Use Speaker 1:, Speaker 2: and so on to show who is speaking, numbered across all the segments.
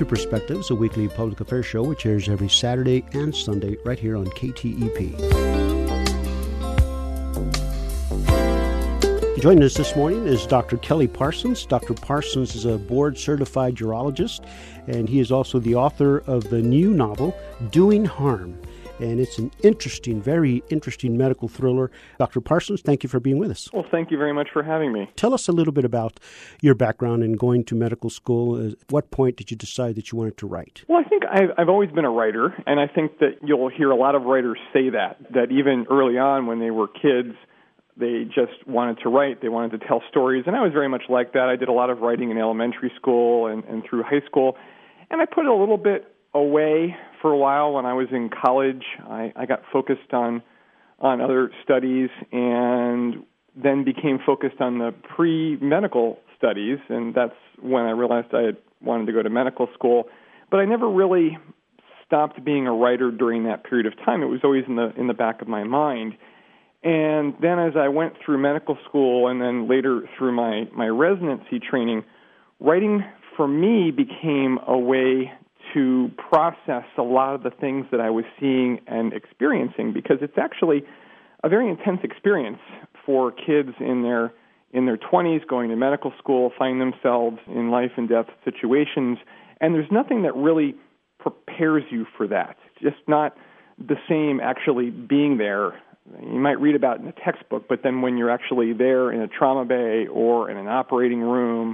Speaker 1: Perspectives, a weekly public affairs show which airs every Saturday and Sunday right here on KTEP. Joining us this morning is Dr. Kelly Parsons. Dr. Parsons is a board-certified urologist, and he is also the author of the new novel, Doing Harm. And it's an interesting, very interesting medical thriller. Dr. Parsons, thank you for being with us.
Speaker 2: Well, thank you very much for having me.
Speaker 1: Tell us a little bit about your background in going to medical school. At what point did you decide that you wanted to write?
Speaker 2: Well, I think I've always been a writer, and I think that you'll hear a lot of writers say that even early on when they were kids, they just wanted to write. They wanted to tell stories, and I was very much like that. I did a lot of writing in elementary school and through high school, and I put it a little bit away for a while. When I was in college, I got focused on other studies and then became focused on the pre-medical studies, and that's when I realized I wanted to go to medical school. But I never really stopped being a writer during that period of time. It was always in the back of my mind. And then as I went through medical school and then later through my residency training, writing for me became a way to process a lot of the things that I was seeing and experiencing, because it's actually a very intense experience for kids in their 20s going to medical school, finding themselves in life and death situations, and there's nothing that really prepares you for that. It's just not the same actually being there. You might read about it in a textbook, but then when you're actually there in a trauma bay or in an operating room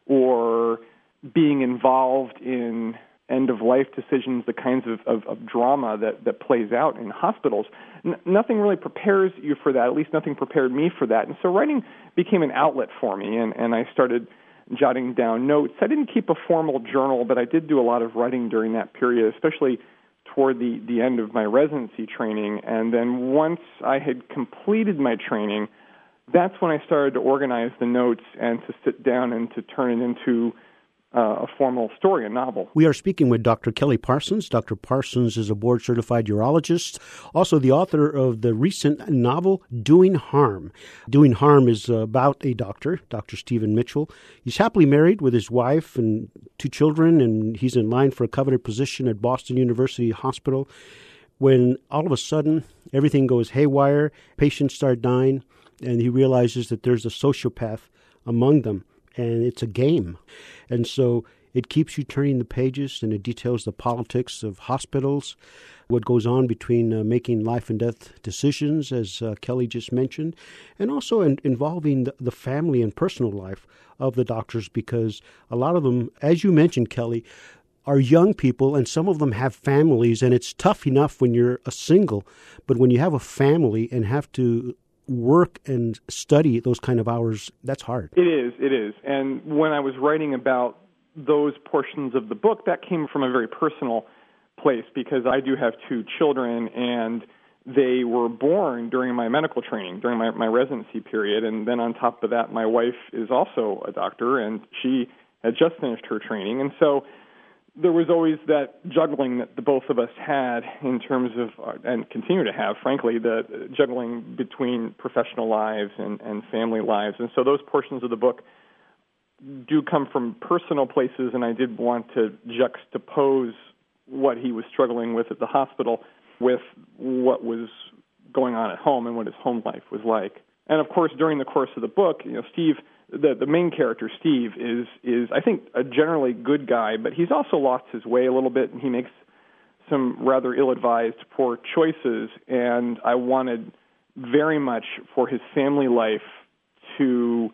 Speaker 2: or being involved in end-of-life decisions, the kinds of drama that plays out in hospitals, nothing really prepares you for that. At least nothing prepared me for that. And so writing became an outlet for me, and I started jotting down notes. I didn't keep a formal journal, but I did do a lot of writing during that period, especially toward the end of my residency training. And then once I had completed my training, that's when I started to organize the notes and to sit down and to turn it into a formal story, a novel.
Speaker 1: We are speaking with Dr. Kelly Parsons. Dr. Parsons is a board-certified urologist, also the author of the recent novel, Doing Harm. Doing Harm is about a doctor, Dr. Stephen Mitchell. He's happily married with his wife and 2 children, and he's in line for a coveted position at Boston University Hospital when all of a sudden everything goes haywire, patients start dying, and he realizes that there's a sociopath among them. And it's a game. And so it keeps you turning the pages, and it details the politics of hospitals, what goes on between making life and death decisions, as Kelly just mentioned, and also involving the family and personal life of the doctors, because a lot of them, as you mentioned, Kelly, are young people, and some of them have families, and it's tough enough when you're a single, but when you have a family and have to work and study those kind of hours, that's hard.
Speaker 2: It is. And when I was writing about those portions of the book, that came from a very personal place, because I do have 2 children, and they were born during my medical training, during my residency period. And then on top of that, my wife is also a doctor, and she had just finished her training. And so there was always that juggling that the both of us had in terms of, and continue to have, frankly, the juggling between professional lives and family lives. And so those portions of the book do come from personal places, and I did want to juxtapose what he was struggling with at the hospital with what was going on at home and what his home life was like. And of course, during the course of the book, Steve, the main character, Steve, is I think a generally good guy, but he's also lost his way a little bit, and he makes some rather ill-advised, poor choices. And I wanted very much for his family life to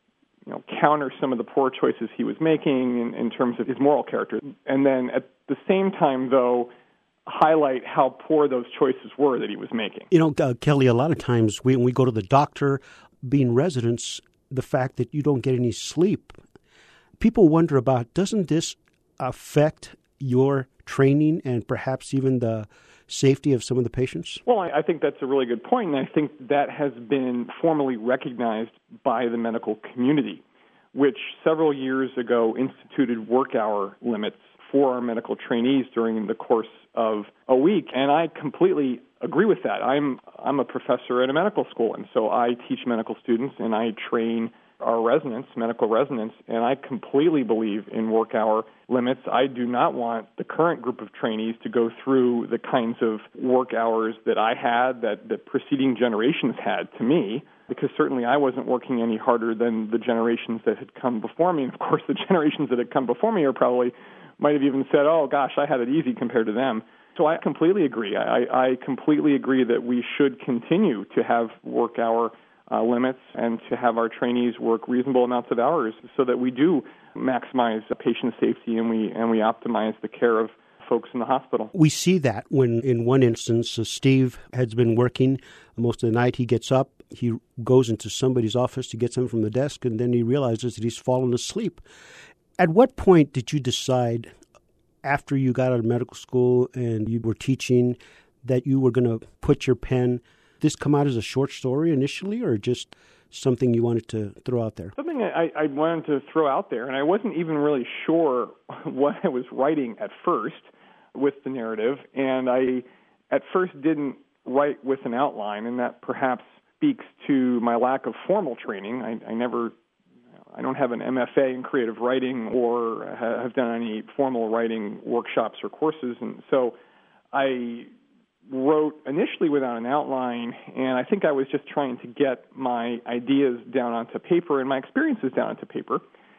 Speaker 2: counter some of the poor choices he was making in terms of his moral character. And then at the same time, though, highlight how poor those choices were that he was making.
Speaker 1: Kelly, a lot of times when we go to the doctor, being residents, the fact that you don't get any sleep, people wonder about, doesn't this affect your training and perhaps even the safety of some of the patients?
Speaker 2: Well, I think that's a really good point, and I think that has been formally recognized by the medical community, which several years ago instituted work hour limits for our medical trainees during the course of a week, and I completely agree with that. I'm a professor at a medical school, and so I teach medical students, and I train our residents, medical residents, and I completely believe in work hour limits. I do not want the current group of trainees to go through the kinds of work hours that I had, that the preceding generations had to me, because certainly I wasn't working any harder than the generations that had come before me. And of course, the generations that had come before me might have even said, oh gosh, I had it easy compared to them. So I completely agree. I completely agree that we should continue to have work hour limits and to have our trainees work reasonable amounts of hours so that we do maximize patient safety and we optimize the care of folks in the hospital.
Speaker 1: We see that when, in one instance, Steve has been working most of the night. He gets up, he goes into somebody's office to get something from the desk, and then he realizes that he's fallen asleep. At what point did you decide, after you got out of medical school and you were teaching, that you were going to put your pen, this come out as a short story initially, or just something you wanted to throw out there?
Speaker 2: Something I wanted to throw out there, and I wasn't even really sure what I was writing at first with the narrative, and I at first didn't write with an outline, and that perhaps speaks to my lack of formal training. I don't have an MFA in creative writing or have done any formal writing workshops or courses, and so I wrote initially without an outline, and I think I was just trying to get my ideas down onto paper and my experiences down onto paper.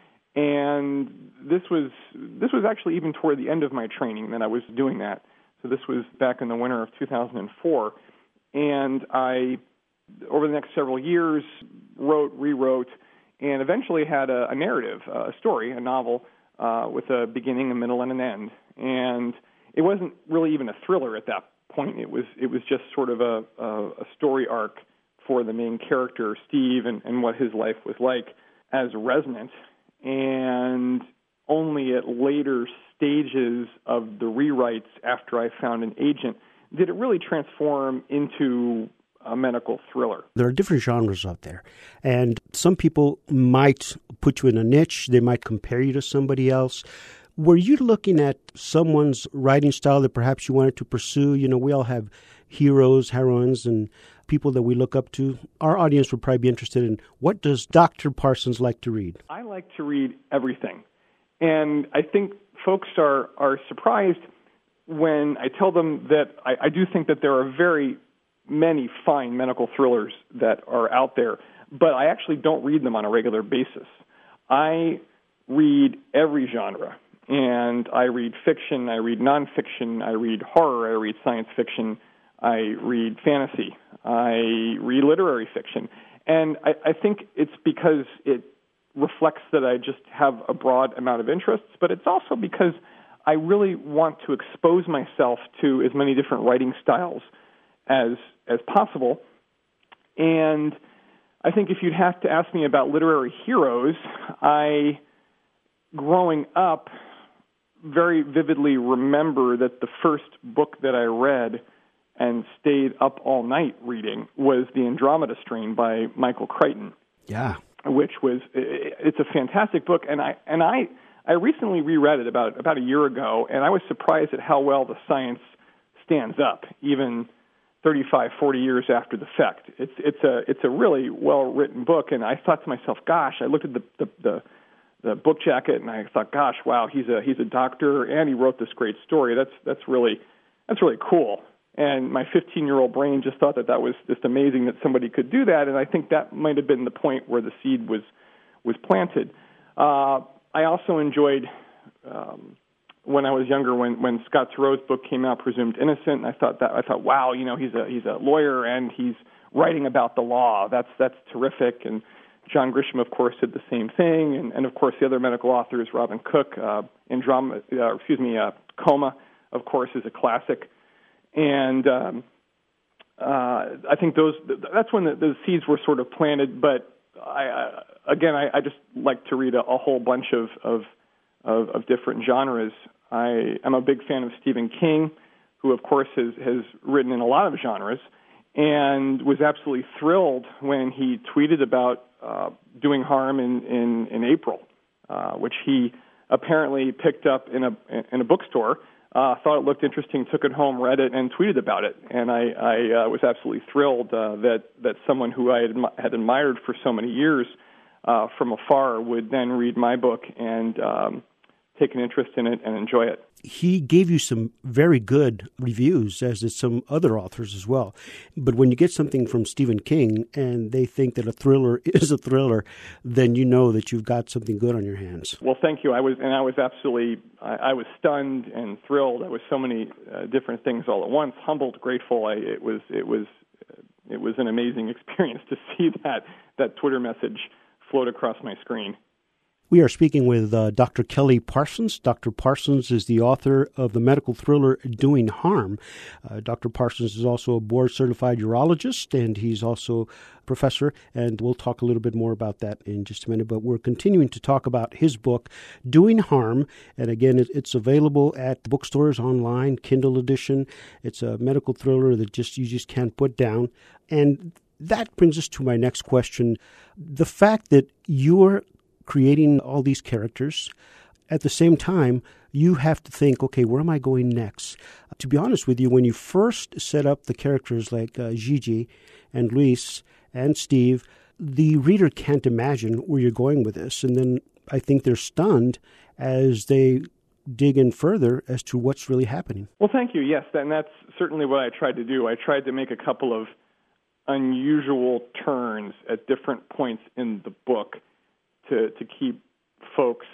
Speaker 2: And this was actually even toward the end of my training that I was doing that. So this was back in the winter of 2004, and I, over the next several years, wrote, rewrote, and eventually had a narrative, a story, a novel with a beginning, a middle, and an end. And it wasn't really even a thriller at that point. It was just sort of a story arc for the main character, Steve, and what his life was like as a resident. And only at later stages of the rewrites, after I found an agent, did it really transform into a medical thriller.
Speaker 1: There are different genres out there, and some people might put you in a niche. They might compare you to somebody else. Were you looking at someone's writing style that perhaps you wanted to pursue? You know, we all have heroes, heroines, and people that we look up to. Our audience would probably be interested in, what does Dr. Parsons like to read?
Speaker 2: I like to read everything. And I think folks are surprised when I tell them that I do think that there are very many fine medical thrillers that are out there, but I actually don't read them on a regular basis. I read every genre, and I read fiction, I read nonfiction, I read horror, I read science fiction, I read fantasy, I read literary fiction. And I think it's because it reflects that I just have a broad amount of interests, but it's also because I really want to expose myself to as many different writing styles as possible. And I think if you'd have to ask me about literary heroes, I, growing up, very vividly remember that the first book that I read and stayed up all night reading was The Andromeda Strain by Michael Crichton.
Speaker 1: Yeah.
Speaker 2: It's a fantastic book, and I recently reread it about a year ago, and I was surprised at how well the science stands up, even 35, 40 years after the fact. It's a really well-written book, and I thought to myself, gosh, I looked at the book jacket, and I thought, gosh, wow, he's a doctor, and he wrote this great story. That's really cool. And my 15-year-old brain just thought that was just amazing that somebody could do that, and I think that might have been the point where the seed was planted. I also enjoyed when I was younger, when Scott Turow's book came out, Presumed Innocent. And I thought, wow, he's a lawyer and he's writing about the law. That's terrific. And John Grisham, of course, did the same thing. And of course, the other medical authors, Robin Cook, Coma, of course, is a classic. And I think that's when the seeds were sort of planted. But I just like to read a whole bunch of different genres. I am a big fan of Stephen King, who, of course, has written in a lot of genres, and was absolutely thrilled when he tweeted about Doing Harm in April, which he apparently picked up in a bookstore. Thought it looked interesting, took it home, read it, and tweeted about it. And I was absolutely thrilled that someone who I had admired for so many years from afar would then read my book and take an interest in it and enjoy it.
Speaker 1: He gave you some very good reviews, as did some other authors as well. But when you get something from Stephen King and they think that a thriller is a thriller, then you know that you've got something good on your hands.
Speaker 2: Well, thank you. I was absolutely, I was stunned and thrilled. I was so many different things all at once. Humbled, grateful. It was an amazing experience to see that Twitter message float across my screen.
Speaker 1: We are speaking with Dr. Kelly Parsons. Dr. Parsons is the author of the medical thriller Doing Harm. Dr. Parsons is also a board-certified urologist, and he's also a professor, and we'll talk a little bit more about that in just a minute. But we're continuing to talk about his book, Doing Harm, and again, it's available at bookstores online, Kindle edition. It's a medical thriller that you just can't put down. And that brings us to my next question. The fact that you're creating all these characters, at the same time, you have to think, okay, where am I going next? To be honest with you, when you first set up the characters like Gigi and Luis and Steve, the reader can't imagine where you're going with this. And then I think they're stunned as they dig in further as to what's really happening.
Speaker 2: Well, thank you. Yes, and that's certainly what I tried to do. I tried to make a couple of unusual turns at different points in the book to keep folks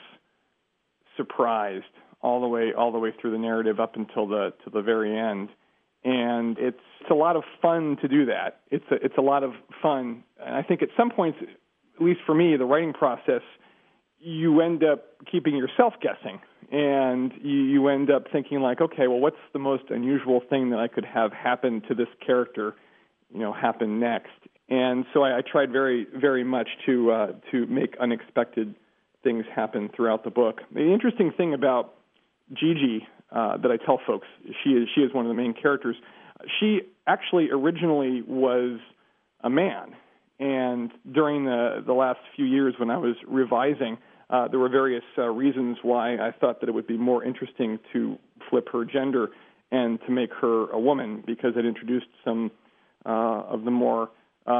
Speaker 2: surprised all the way through the narrative up until the very end. And it's a lot of fun to do that. It's a lot of fun. And I think at some points, at least for me, the writing process, you end up keeping yourself guessing. And you end up thinking like, okay, well, what's the most unusual thing that I could have happen to this character, happen next? And so I tried very, very much to make unexpected things happen throughout the book. The interesting thing about Gigi that I tell folks, she is one of the main characters. She actually originally was a man, and during the last few years when I was revising, there were various reasons why I thought that it would be more interesting to flip her gender and to make her a woman, because it introduced some of the more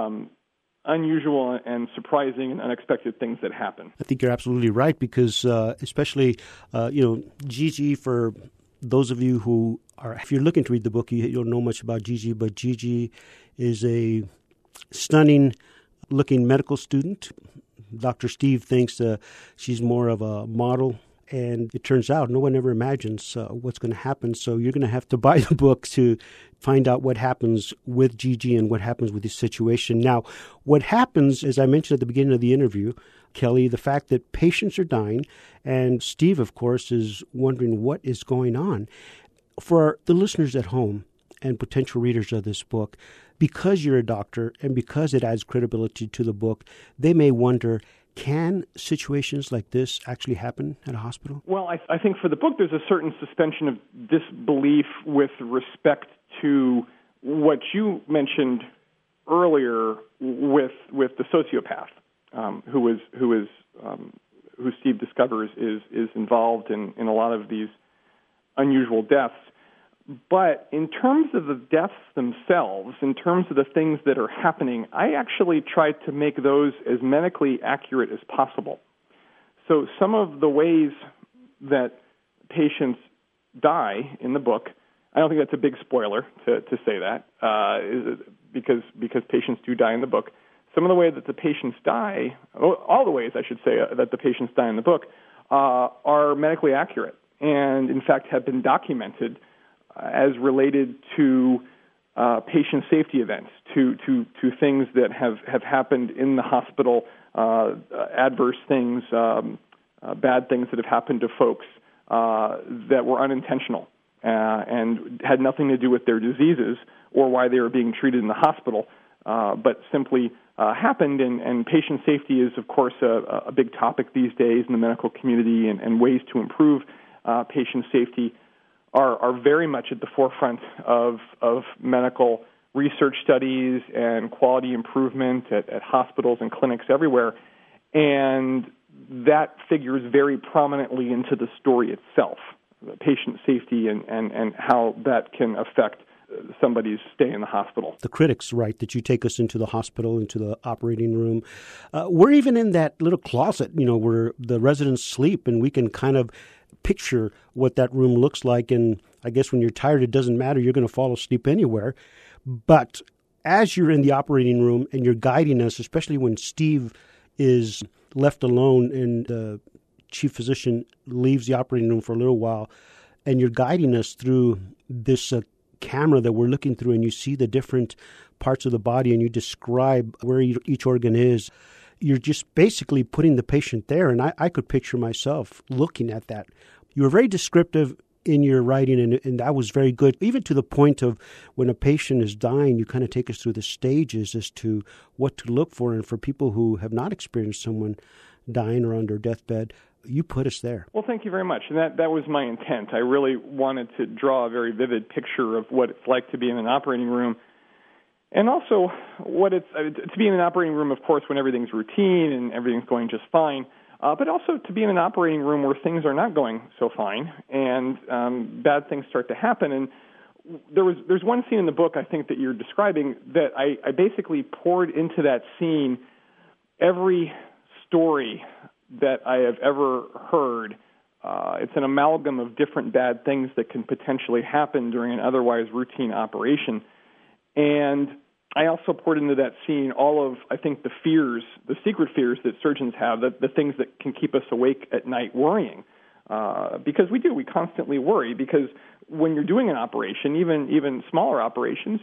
Speaker 2: unusual and surprising and unexpected things that happen.
Speaker 1: I think you're absolutely right, because especially, Gigi, for those of you who are, if you're looking to read the book, you don't know much about Gigi, but Gigi is a stunning-looking medical student. Dr. Steve thinks she's more of a model, and it turns out no one ever imagines what's going to happen. So you're going to have to buy the book to find out what happens with Gigi and what happens with this situation. Now, what happens, as I mentioned at the beginning of the interview, Kelly, the fact that patients are dying, and Steve, of course, is wondering what is going on. For the listeners at home and potential readers of this book, because you're a doctor and because it adds credibility to the book, they may wonder, can situations like this actually happen at a hospital?
Speaker 2: Well, I think for the book, there's a certain suspension of disbelief with respect to what you mentioned earlier with the sociopath, who Steve discovers is involved in a lot of these unusual deaths. But in terms of the deaths themselves, in terms of the things that are happening, I actually tried to make those as medically accurate as possible. So some of the ways that patients die in the book, I don't think that's a big spoiler to say that, because patients do die in the book. Some of the ways that the patients die, all the ways, I should say, that the patients die in the book are medically accurate and, in fact, have been documented as related to patient safety events, to things that have happened in the hospital, adverse things, bad things that have happened to folks that were unintentional and had nothing to do with their diseases or why they were being treated in the hospital, but simply happened. And patient safety is, of course, a big topic these days in the medical community, and ways to improve patient safety are very much at the forefront of medical research studies and quality improvement at hospitals and clinics everywhere. And that figures very prominently into the story itself, patient safety and how that can affect somebody's stay in the hospital.
Speaker 1: The critics write that you take us into the hospital, into the operating room. We're even in that little closet, where the residents sleep, and we can kind of picture what that room looks like. And I guess when you're tired, it doesn't matter. You're going to fall asleep anywhere. But as you're in the operating room and you're guiding us, especially when Steve is left alone and the chief physician leaves the operating room for a little while, and you're guiding us through this camera that we're looking through, and you see the different parts of the body and you describe where each organ is, you're just basically putting the patient there. And I could picture myself looking at that. You were very descriptive in your writing, and that was very good, even to the point of when a patient is dying, you kind of take us through the stages as to what to look for. And for people who have not experienced someone dying or on their deathbed, you put us there.
Speaker 2: Well, thank you very much. And that was my intent. I really wanted to draw a very vivid picture of what it's like to be in an operating room. And also what it's to be in an operating room, of course, when everything's routine and everything's going just fine, but also to be in an operating room where things are not going so fine and bad things start to happen. And there's one scene in the book, I think, that you're describing that I basically poured into that scene every story that I have ever heard. It's an amalgam of different bad things that can potentially happen during an otherwise routine operation. And I also poured into that scene all of, I think, the fears, the secret fears that surgeons have, the things that can keep us awake at night worrying. Because we constantly worry, because when you're doing an operation, even smaller operations,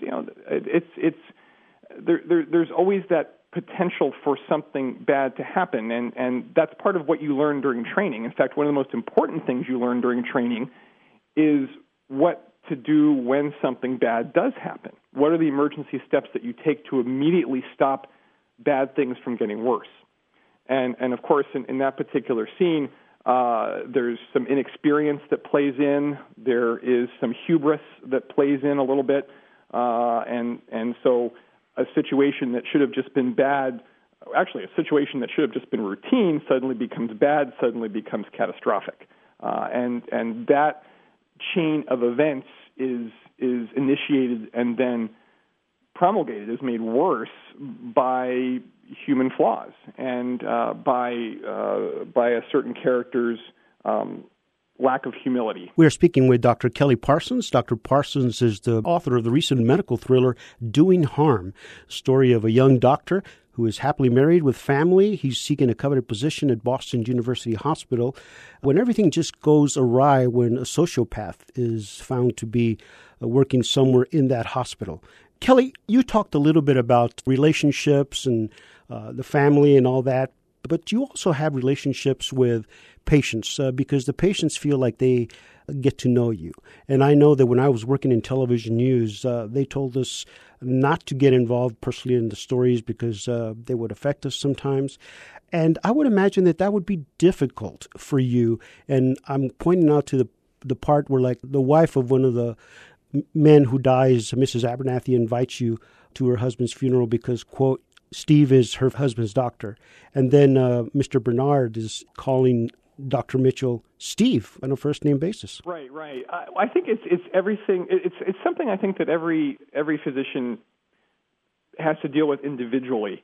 Speaker 2: there's always that potential for something bad to happen, and that's part of what you learn during training. In fact, one of the most important things you learn during training is what to do when something bad does happen. What are the emergency steps that you take to immediately stop bad things from getting worse? And of course, in that particular scene, there's some inexperience that plays in. There is some hubris that plays in a little bit, and so a situation that should have just been bad, actually a situation that should have just been routine, suddenly becomes bad, suddenly becomes catastrophic. And that chain of events is initiated and then promulgated, is made worse by human flaws and by a certain character's lack of humility.
Speaker 1: We are speaking with Dr. Kelly Parsons. Dr. Parsons is the author of the recent medical thriller Doing Harm, story of a young doctor who is happily married with family. He's seeking a coveted position at Boston University Hospital when everything just goes awry, when a sociopath is found to be working somewhere in that hospital. Kelly, you talked a little bit about relationships and the family and all that, but you also have relationships with patients because the patients feel like they get to know you. And I know that when I was working in television news, they told us not to get involved personally in the stories because they would affect us sometimes. And I would imagine that would be difficult for you. And I'm pointing out to the part where, like, the wife of one of the men who dies, Mrs. Abernathy, invites you to her husband's funeral because, quote, Steve is her husband's doctor. And then Mr. Bernard is calling Dr. Mitchell Steve on a first-name basis.
Speaker 2: Right. I think it's everything. It's something I think that every physician has to deal with individually.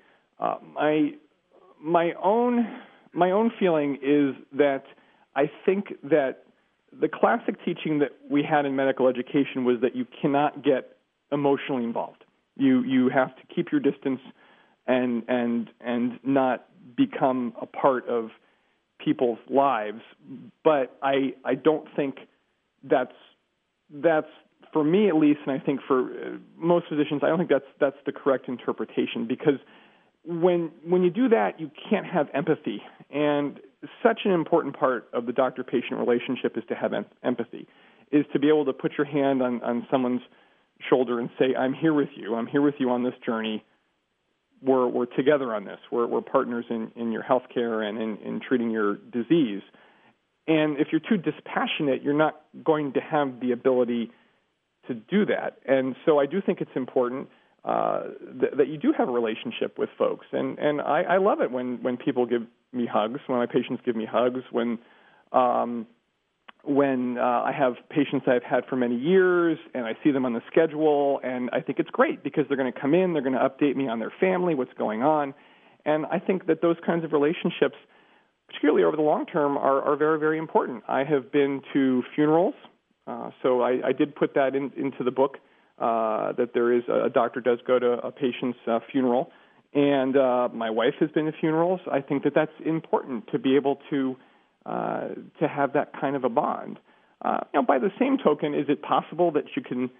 Speaker 2: My own feeling is that I think that the classic teaching that we had in medical education was that you cannot get emotionally involved. You have to keep your distance and not become a part of people's lives. But I don't think that's for me at least, and I think for most physicians, I don't think that's the correct interpretation, because when you do that, you can't have empathy. And such an important part of the doctor-patient relationship is to have empathy, is to be able to put your hand on someone's shoulder and say, I'm here with you. I'm here with you on this journey. We're together on this. We're partners in your health care and in treating your disease. And if you're too dispassionate, you're not going to have the ability to do that. And so I do think it's important that you do have a relationship with folks. And I love it when people give me hugs, when my patients give me hugs, when when I have patients I've had for many years and I see them on the schedule, and I think it's great because they're going to come in, they're going to update me on their family, what's going on. And I think that those kinds of relationships, particularly over the long term, are very, very important. I have been to funerals, so I did put that into the book, that there is a doctor does go to a patient's funeral. And my wife has been to funerals. I think that that's important to be able to have that kind of a bond. By the same token, is it possible that you can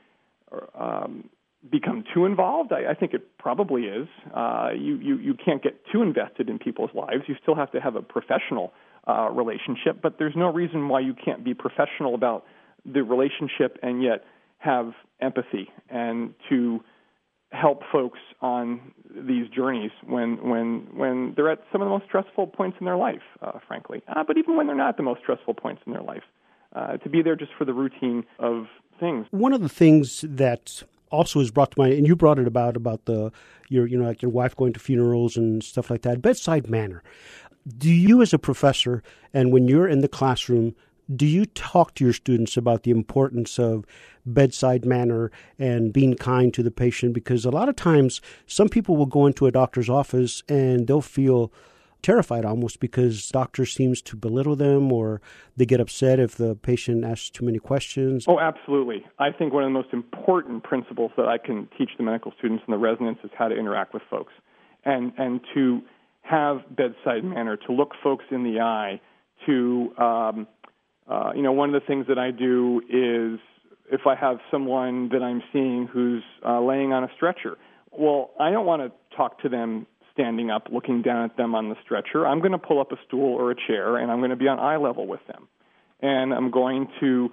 Speaker 2: become too involved? I think it probably is. You can't get too invested in people's lives. You still have to have a professional relationship, but there's no reason why you can't be professional about the relationship and yet have empathy and to help folks on these journeys when they're at some of the most stressful points in their life, frankly. But even when they're not the most stressful points in their life, to be there just for the routine of things.
Speaker 1: One of the things that also is brought to mind, and you brought it about your wife going to funerals and stuff like that, bedside manner. Do you as a professor, and when you're in the classroom, do you talk to your students about the importance of bedside manner and being kind to the patient? Because a lot of times some people will go into a doctor's office and they'll feel terrified almost because doctor seems to belittle them, or they get upset if the patient asks too many questions.
Speaker 2: Oh, absolutely. I think one of the most important principles that I can teach the medical students and the residents is how to interact with folks and to have bedside manner, to look folks in the eye, to one of the things that I do is if I have someone that I'm seeing who's laying on a stretcher, well, I don't want to talk to them standing up, looking down at them on the stretcher. I'm going to pull up a stool or a chair, and I'm going to be on eye level with them. And I'm going to,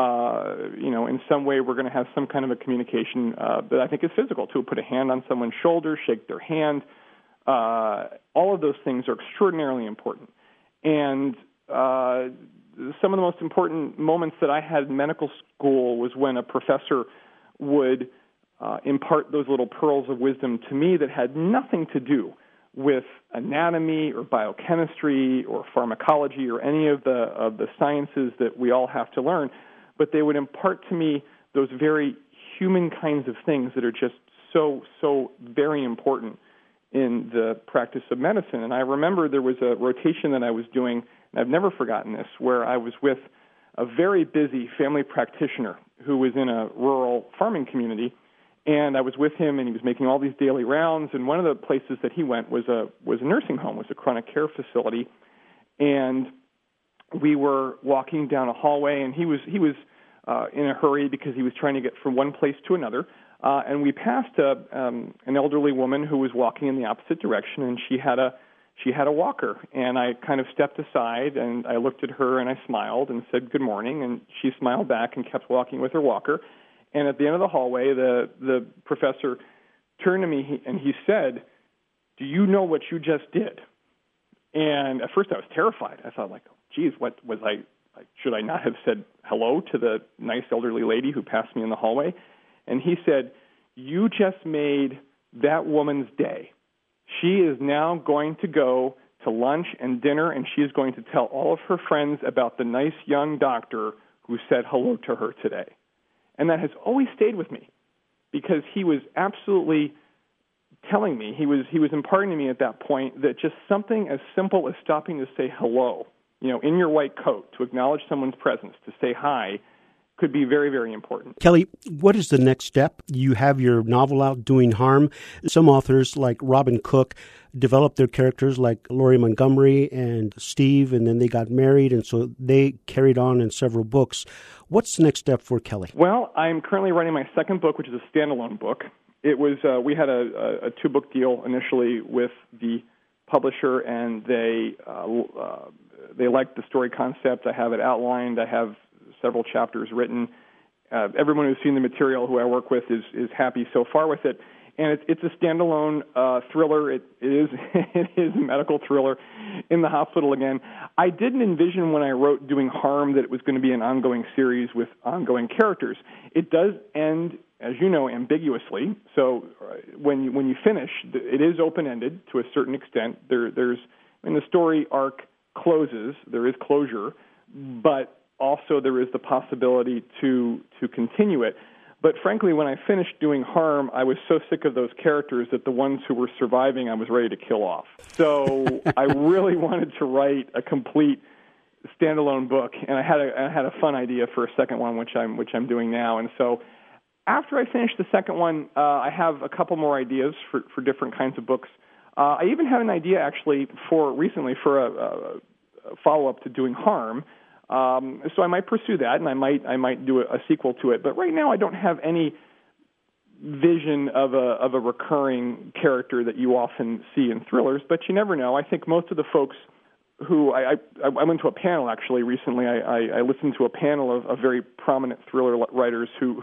Speaker 2: in some way we're going to have some kind of a communication that I think is physical, to put a hand on someone's shoulder, shake their hand. All of those things are extraordinarily important. And some of the most important moments that I had in medical school was when a professor would impart those little pearls of wisdom to me that had nothing to do with anatomy or biochemistry or pharmacology or any of the sciences that we all have to learn, but they would impart to me those very human kinds of things that are just so very important in the practice of medicine. And I remember there was a rotation that I was doing, and I've never forgotten this, where I was with a very busy family practitioner who was in a rural farming community, and I was with him, and he was making all these daily rounds, and one of the places that he went was a nursing home, was a chronic care facility, and we were walking down a hallway, and he was in a hurry because he was trying to get from one place to another, and we passed an elderly woman who was walking in the opposite direction, and she had a walker, and I kind of stepped aside, and I looked at her, and I smiled and said good morning, and she smiled back and kept walking with her walker. And at the end of the hallway, the professor turned to me and he said, "Do you know what you just did?" And at first I was terrified. I thought, geez, what was I? Should I not have said hello to the nice elderly lady who passed me in the hallway? And he said, "You just made that woman's day. She is now going to go to lunch and dinner, and she is going to tell all of her friends about the nice young doctor who said hello to her today." And that has always stayed with me because he was absolutely telling me, he was imparting to me at that point that just something as simple as stopping to say hello, in your white coat, to acknowledge someone's presence, to say hi, could be very, very important.
Speaker 1: Kelly, what is the next step? You have your novel out, Doing Harm. Some authors, like Robin Cook, developed their characters like Lori Montgomery and Steve, and then they got married, and so they carried on in several books. What's the next step for Kelly?
Speaker 2: Well, I'm currently writing my second book, which is a standalone book. It was we had a two-book deal initially with the publisher, and they liked the story concept. I have it outlined. I have several chapters written. Everyone who's seen the material who I work with is happy so far with it. And it's a standalone thriller. It is a medical thriller in the hospital again. I didn't envision when I wrote Doing Harm that it was going to be an ongoing series with ongoing characters. It does end, as you know, ambiguously. So when you finish, it is open-ended to a certain extent. There's when the story arc closes, there is closure, but also there is the possibility to continue it. But frankly, when I finished Doing Harm, I was so sick of those characters that the ones who were surviving I was ready to kill off. So I really wanted to write a complete standalone book, and I had a fun idea for a second one, which I'm doing now. And so after I finish the second one, I have a couple more ideas for different kinds of books. I even had an idea actually for a follow-up to Doing Harm. So I might pursue that, and I might do a sequel to it. But right now, I don't have any vision of a recurring character that you often see in thrillers. But you never know. I think most of the folks who I went to a panel actually recently. I listened to a panel of very prominent thriller writers who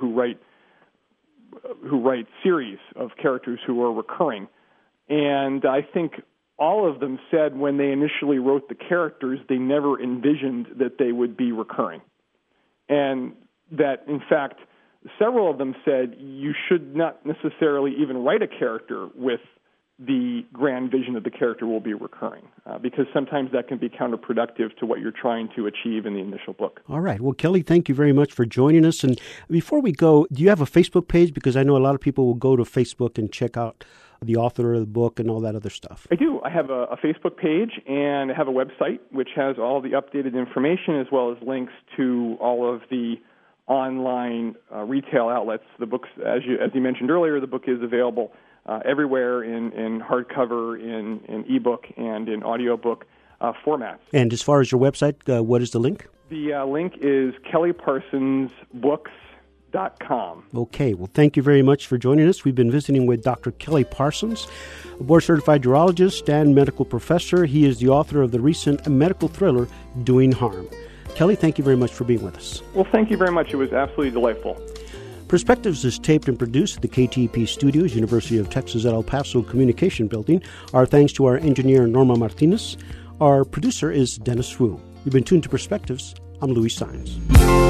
Speaker 2: write series of characters who are recurring, and I think all of them said when they initially wrote the characters, they never envisioned that they would be recurring. And that, in fact, several of them said you should not necessarily even write a character with the grand vision that the character will be recurring, because sometimes that can be counterproductive to what you're trying to achieve in the initial book.
Speaker 1: All right. Well, Kelly, thank you very much for joining us. And before we go, do you have a Facebook page? Because I know a lot of people will go to Facebook and check out the author of the book and all that other stuff.
Speaker 2: I do. I have a Facebook page, and I have a website which has all the updated information as well as links to all of the online retail outlets. The books, as you mentioned earlier, the book is available everywhere in hardcover, in ebook, and in audiobook formats.
Speaker 1: And as far as your website, what is the link?
Speaker 2: The link is kellyparsonsbooks.com.
Speaker 1: Okay, well, thank you very much for joining us. We've been visiting with Dr. Kelly Parsons, a board-certified urologist and medical professor. He is the author of the recent medical thriller, Doing Harm. Kelly, thank you very much for being with us.
Speaker 2: Well, thank you very much. It was absolutely delightful.
Speaker 1: Perspectives is taped and produced at the KTEP Studios, University of Texas at El Paso Communication Building. Our thanks to our engineer, Norma Martinez. Our producer is Dennis Wu. You've been tuned to Perspectives. I'm Louis Sines.